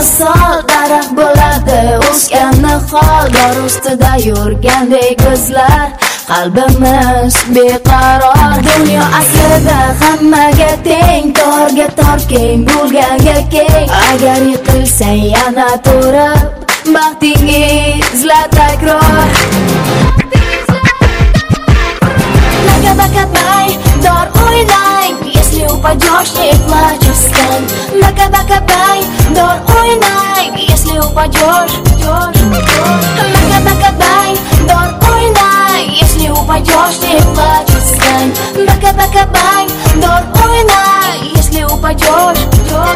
misol daraxt bo'ladi o'sgan nihol, dor ustida yurgandek bizlar, qalbimiz beqaror. Dunyo aslida hammaga teng, torga tor, keng bo'lganga keng. Agar yiqilsang yana turib, baxtingiz izla takror. Baka-bakabay, dor o'ynang, если упадешь, не плачь, встань. Бака-бакабай, дор o'ynang, если упадешь. Бака-бакабай, дор o'ynang, если упадешь, не плачь, встань. Бака-бакабай, дор o'ynang, если упадешь.